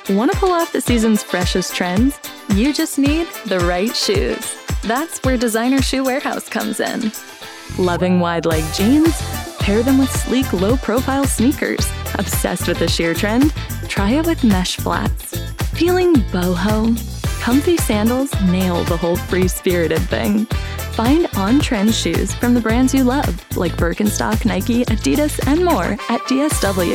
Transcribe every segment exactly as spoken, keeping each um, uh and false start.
Want to pull off the season's freshest trends? You just need the right shoes. That's where Designer Shoe Warehouse comes in. Loving wide-leg jeans? Pair them with sleek, low-profile sneakers. Obsessed with the sheer trend? Try it with mesh flats. Feeling boho? Comfy sandals nail the whole free-spirited thing. Find on-trend shoes from the brands you love, like Birkenstock, Nike, Adidas, and more at D S W.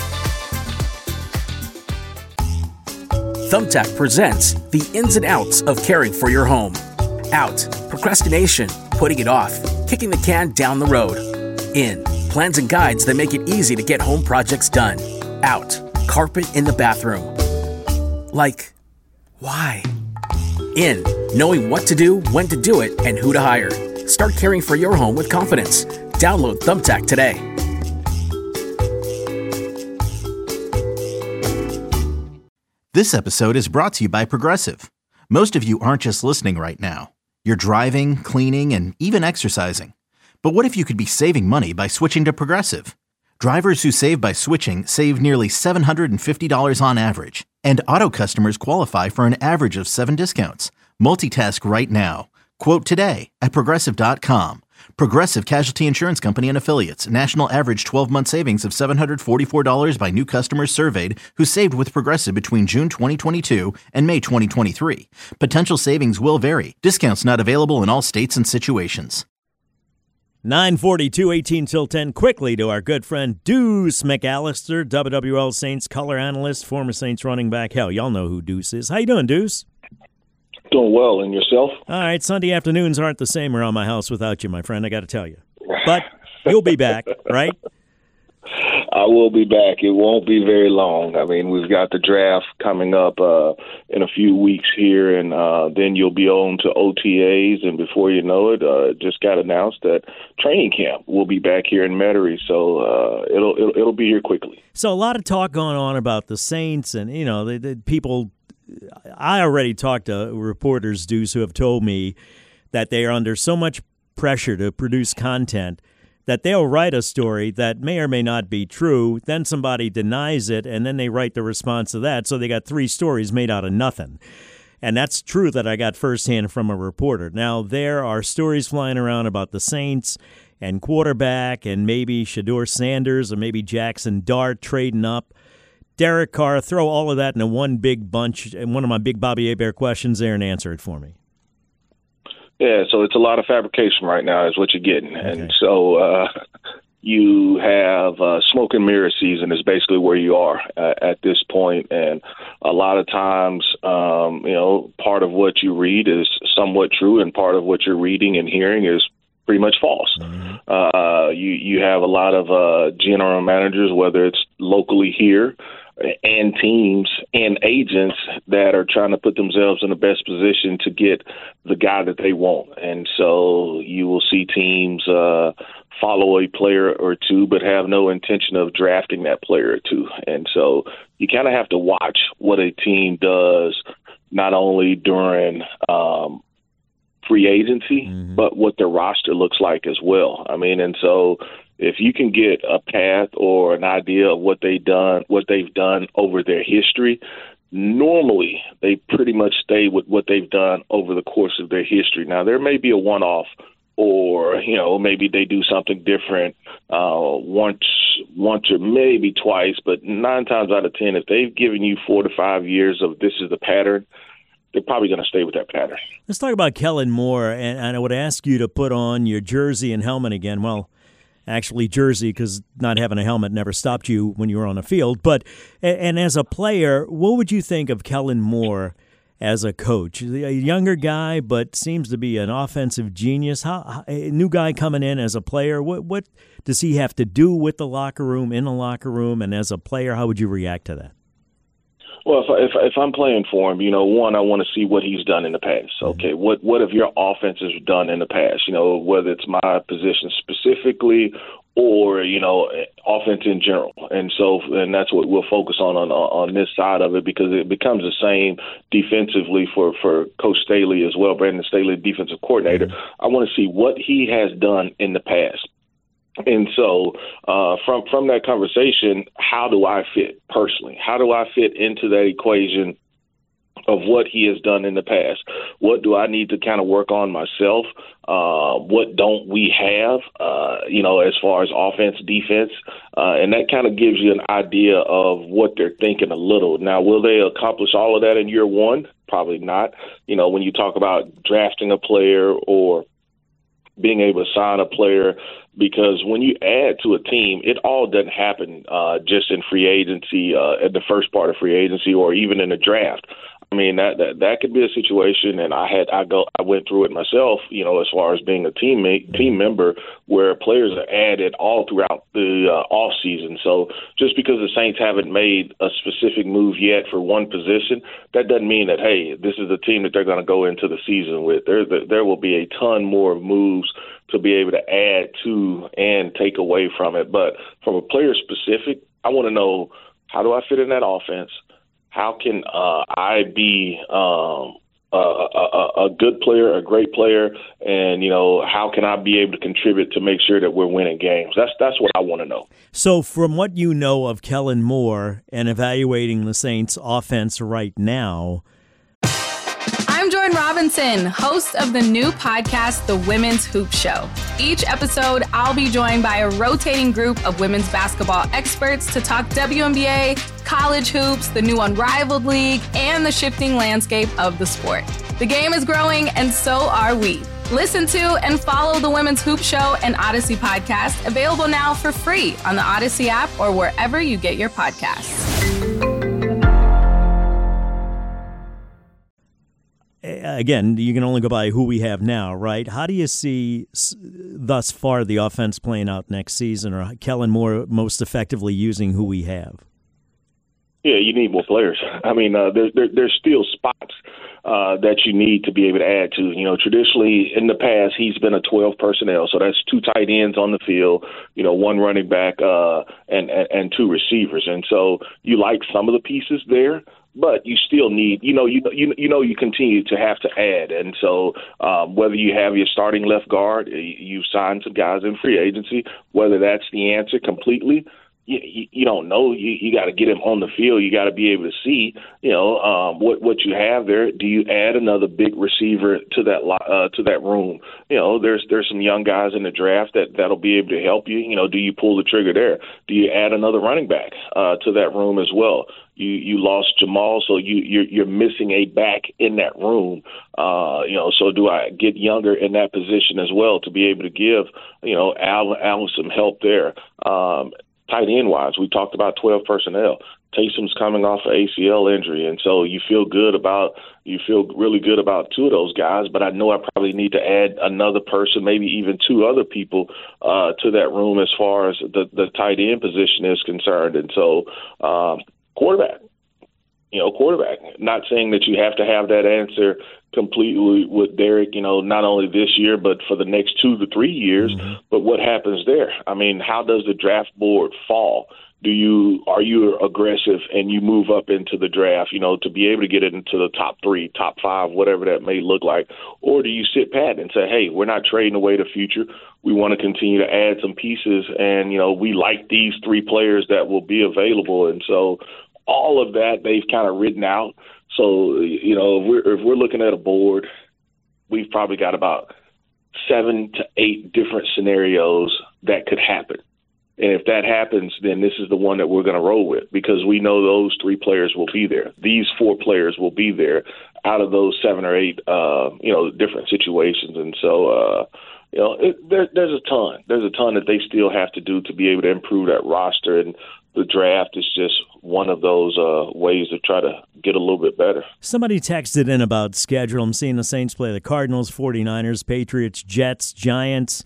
Thumbtack presents the ins and outs of caring for your home. Out, procrastination, putting it off, kicking the can down the road. In, plans and guides that make it easy to get home projects done. Out, carpet in the bathroom. Like, why? In, knowing what to do, when to do it, and who to hire. Start caring for your home with confidence. Download Thumbtack today. This episode is brought to you by Progressive. Most of you aren't just listening right now. You're driving, cleaning, and even exercising. But what if you could be saving money by switching to Progressive? Drivers who save by switching save nearly seven hundred fifty dollars on average. And auto customers qualify for an average of seven discounts. Multitask right now. Quote today at Progressive dot com. Progressive Casualty Insurance Company and Affiliates. National average twelve-month savings of seven hundred forty-four dollars by new customers surveyed who saved with Progressive between June twenty twenty-two and May twenty twenty-three. Potential savings will vary. Discounts not available in all states and situations. nine forty-two, eighteen till ten. Quickly to our good friend Deuce McAllister, W W L Saints color analyst, former Saints running back. Hell, y'all know who Deuce is. How you doing, Deuce? Doing well, and yourself? All right, Sunday afternoons aren't the same around my house without you, my friend, I got to tell you. But you'll be back, right? I will be back. It won't be very long. I mean, we've got the draft coming up uh, in a few weeks here, and uh, then you'll be on to O T As, and before you know it, uh, it just got announced that training camp will be back here in Metairie, so uh, it'll, it'll it'll be here quickly. So a lot of talk going on about the Saints, and, you know, the, the people – I already talked to reporters, Deuce, who have told me that they are under so much pressure to produce content that they'll write a story that may or may not be true, then somebody denies it, and then they write the response to that. So they got three stories made out of nothing. And that's true that I got firsthand from a reporter. Now, there are stories flying around about the Saints and quarterback and maybe Shedeur Sanders or maybe Jackson Dart trading up. Derek Carr, throw all of that into one big bunch, and one of my big Bobby Hebert questions there, and answer it for me. Yeah, so it's a lot of fabrication right now is what you're getting. Okay. And so uh, you have uh, smoke and mirror season is basically where you are uh, at this point. And a lot of times, um, you know, part of what you read is somewhat true, and part of what you're reading and hearing is pretty much false. Mm-hmm. Uh, you, you have a lot of uh, general managers, whether it's locally here, and teams and agents that are trying to put themselves in the best position to get the guy that they want. And so you will see teams uh, follow a player or two, but have no intention of drafting that player or two. And so you kind of have to watch what a team does, not only during um, free agency, mm-hmm. but what their roster looks like as well. I mean, and so if you can get a path or an idea of what they've done, what they've done over their history, normally they pretty much stay with what they've done over the course of their history. Now, there may be a one-off, or, you know, maybe they do something different uh, once, once or maybe twice, but nine times out of ten, if they've given you four to five years of this is the pattern, they're probably going to stay with that pattern. Let's talk about Kellen Moore, and, and I would ask you to put on your jersey and helmet again. Well, actually jersey, because not having a helmet never stopped you when you were on the field. But and as a player, what would you think of Kellen Moore as a coach? A younger guy, but seems to be an offensive genius. How a new guy coming in as a player? What what does he have to do with the locker room, in the locker room, and as a player, how would you react to that? Well, if, if if I'm playing for him, you know, one, I want to see what he's done in the past. Okay, what what have your offenses done in the past? You know, whether it's my position specifically or, you know, offense in general. And so, and that's what we'll focus on on on this side of it, because it becomes the same defensively for, for Coach Staley as well, Brandon Staley, defensive coordinator. I want to see what he has done in the past. And so uh, from from that conversation, how do I fit personally? How do I fit into that equation of what he has done in the past? What do I need to kind of work on myself? Uh, what don't we have, uh, you know, as far as offense, defense? Uh, and that kind of gives you an idea of what they're thinking a little. Now, will they accomplish all of that in year one? Probably not. You know, when you talk about drafting a player or being able to sign a player, because when you add to a team, it all doesn't happen uh, just in free agency, uh, at the first part of free agency, or even in the draft. I mean, that, that that could be a situation, and I had I go I went through it myself, you know, as far as being a teammate, team member, where players are added all throughout the uh, off season. So just because the Saints haven't made a specific move yet for one position, that doesn't mean that, hey, this is the team that they're going to go into the season with. There there will be a ton more moves to be able to add to and take away from it. But from a player specific, I want to know, how do I fit in that offense? How can uh, I be um, a, a, a good player, a great player, and, you know, how can I be able to contribute to make sure that we're winning games? That's that's what I want to know. So from what you know of Kellen Moore and evaluating the Saints' offense right now, I'm Jordan Robinson, host of the new podcast, The Women's Hoop Show. Each episode, I'll be joined by a rotating group of women's basketball experts to talk W N B A, college hoops, the new Unrivaled League, and the shifting landscape of the sport. The game is growing, and so are we. Listen to and follow The Women's Hoop Show and Odyssey podcast, available now for free on the Odyssey app or wherever you get your podcasts. Again, you can only go by who we have now, right? How do you see thus far the offense playing out next season, or Kellen Moore most effectively using who we have? Yeah, you need more players. I mean, uh, there, there, there's still spots uh, that you need to be able to add to. You know, traditionally in the past, he's been a twelve personnel, so that's two tight ends on the field, you know, one running back uh, and, and, and two receivers. And so you like some of the pieces there, but you still need, you know, you you you know, you continue to have to add. And so um, whether you have your starting left guard, you've signed some guys in free agency, whether that's the answer completely, you, you, you don't know. You, you got to get him on the field. You got to be able to see, you know, um, what what you have there. Do you add another big receiver to that uh, to that room? You know, there's there's some young guys in the draft that that'll be able to help you. You know, do you pull the trigger there? Do you add another running back uh, to that room as well? You you lost Jamal, so you you're, you're missing a back in that room. Uh, you know, so do I get younger in that position as well to be able to give, you know, Al, Al some help there? Um, tight end wise, we talked about twelve personnel. Taysom's coming off an A C L injury, and so you feel good about you feel really good about two of those guys. But I know I probably need to add another person, maybe even two other people uh, to that room as far as the the tight end position is concerned. And so. Um, Quarterback, you know, quarterback. Not saying that you have to have that answer completely with Derek, you know, not only this year, but for the next two to three years. Mm-hmm. But what happens there? I mean, how does the draft board fall? Do you are you aggressive and you move up into the draft, you know, to be able to get it into the top three, top five, whatever that may look like? Or do you sit pat and say, hey, we're not trading away the future. We want to continue to add some pieces, and, you know, we like these three players that will be available. And so all of that they've kind of written out. So, you know, if we're, if we're looking at a board, we've probably got about seven to eight different scenarios that could happen. And if that happens, then this is the one that we're going to roll with, because we know those three players will be there. These four players will be there out of those seven or eight, uh, you know, different situations. And so, uh, you know, it, there, there's a ton. There's a ton that they still have to do to be able to improve that roster. And the draft is just one of those uh, ways to try to get a little bit better. Somebody texted in about schedule. I'm seeing the Saints play the Cardinals, forty-niners, Patriots, Jets, Giants,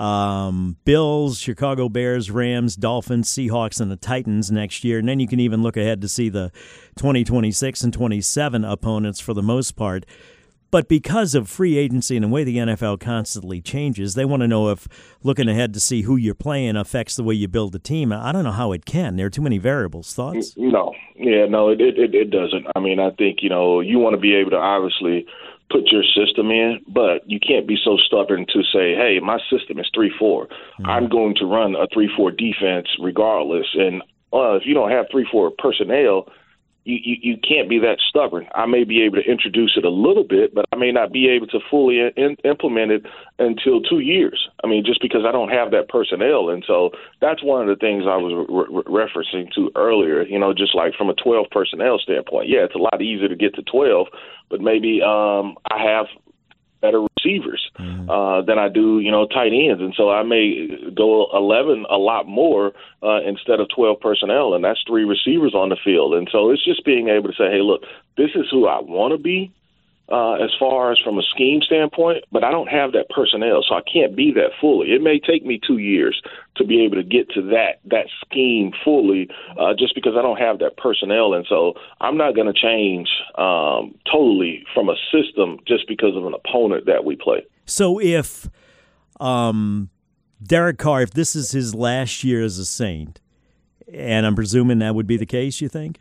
Um, Bills, Chicago Bears, Rams, Dolphins, Seahawks, and the Titans next year. And then you can even look ahead to see the twenty twenty-six and twenty-seven opponents for the most part. But because of free agency and the way the N F L constantly changes, they want to know if looking ahead to see who you're playing affects the way you build a team. I don't know how it can. There are too many variables. Thoughts? No. Yeah, no, it, it, it doesn't. I mean, I think, you know, you want to be able to obviously put your system in, but you can't be so stubborn to say, hey, my system is three four. Mm-hmm. I'm going to run a three four defense regardless. And uh, if you don't have three four personnel, you, you, you can't be that stubborn. I may be able to introduce it a little bit, but I may not be able to fully in, implement it until two years. I mean, just because I don't have that personnel. And so that's one of the things I was re- re- referencing to earlier, you know, just like from a twelve personnel standpoint. Yeah, it's a lot easier to get to twelve, but maybe um, I have better receivers mm-hmm. uh, than I do, you know, tight ends. And so I may go eleven a lot more uh, instead of twelve personnel, and that's three receivers on the field. And so it's just being able to say, hey, look, this is who I want to be uh, as far as from a scheme standpoint, but I don't have that personnel, so I can't be that fully. It may take me two years to be able to get to that that scheme fully uh, just because I don't have that personnel. And so I'm not going to change um, totally from a system just because of an opponent that we play. So if um, Derek Carr, if this is his last year as a Saint, and I'm presuming that would be the case, you think?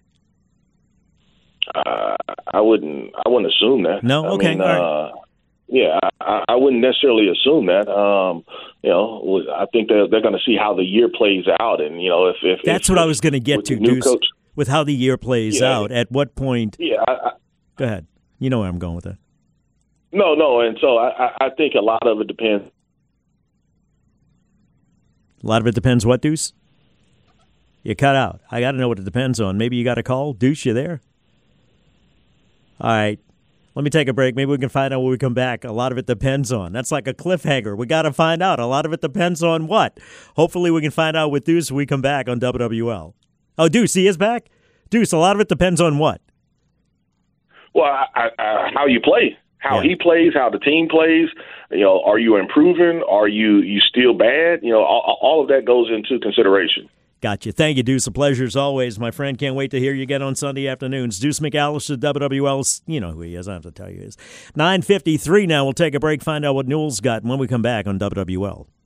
Uh, I wouldn't. I wouldn't assume that. No. I okay. Mean, All right. uh, yeah, I, I wouldn't necessarily assume that. Um, you know, I think they're they're going to see how the year plays out, and you know, if if that's if, what I was going to get to, Deuce. Coach, with how the year plays yeah, out. At what point? Yeah. I, I, go ahead. You know where I'm going with that. No, no, and so I, I think a lot of it depends. A lot of it depends. What, Deuce? You cut out. I got to know what it depends on. Maybe you got a call, Deuce. You there? All right, let me take a break. Maybe we can find out when we come back. A lot of it depends on. That's like a cliffhanger. We got to find out. A lot of it depends on what? Hopefully we can find out with Deuce when we come back on W W L. Oh, Deuce, he is back? Deuce, a lot of it depends on what? Well, I, I, how you play, how yeah. he plays, how the team plays. You know, are you improving? Are you, you still bad? You know, all, all of that goes into consideration. Gotcha. Thank you, Deuce. A pleasure as always, my friend. Can't wait to hear you again on Sunday afternoons. Deuce McAllister, W W L. You know who he is. I don't have to tell you who he is. nine fifty-three now. We'll take a break, find out what Newell's got when we come back on W W L.